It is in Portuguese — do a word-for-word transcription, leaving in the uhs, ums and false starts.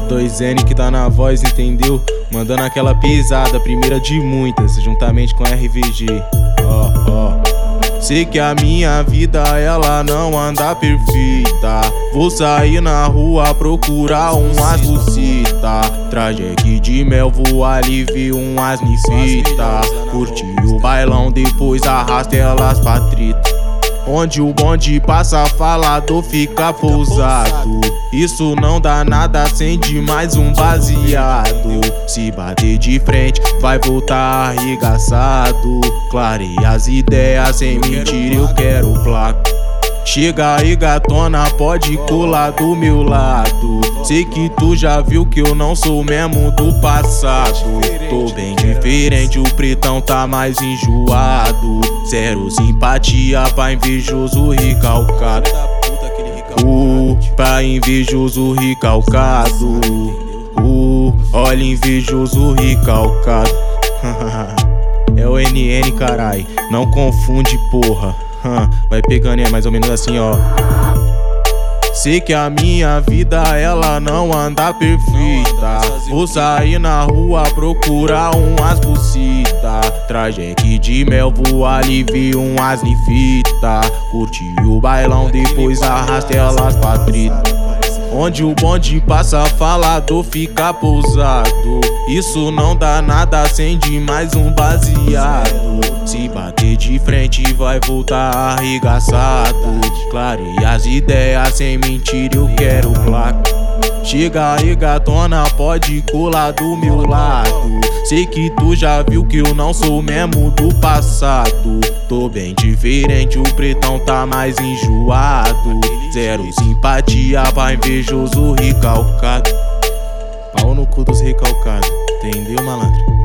dois N que tá na voz, entendeu? Mandando aquela pisada, primeira de muitas, juntamente com R V G. Ó, oh, ó oh. Sei que a minha vida ela não anda perfeita. Vou sair na rua procurar umas bucita. Trajeque de mel, vou ali ver umas nifita. Curti o bailão, depois arrasta elas pra treta. Onde o bonde passa, falador fica pousado. Isso não dá nada, acende mais um baseado. Se bater de frente, vai voltar arregaçado. Clarei as ideias, sem mentira eu quero placa. Chega aí gatona, pode colar do meu lado. Sei que tu já viu que eu não sou mesmo do passado. Tô bem diferente, o pretão tá mais enjoado. Zero simpatia pra invejoso recalcado. Uh, pra invejoso recalcado. Uh, olha invejoso recalcado. É o N N, carai, não confunde, porra. Vai pegando, é mais ou menos assim, ó. Sei que a minha vida ela não anda perfeita. Vou sair na rua procurar umas bucita. Trajeque de mel, vou ali ver umas nifita. Curti o bailão, depois arrasta elas pra treta. Onde o bonde passa, falador fica pousado. Isso não dá nada, acende mais um baseado. Se bater de frente, vai voltar arregaçado. Clarei as ideias, sem mentira eu quero placa. Chega aí gatona, pode colar do meu lado. Sei que tu já viu que eu não sou mesmo do passado. Tô bem diferente, o pretão tá mais enjoado. Zero simpatia pra invejoso recalcado. Pau no cu dos recalcados, entendeu, malandro?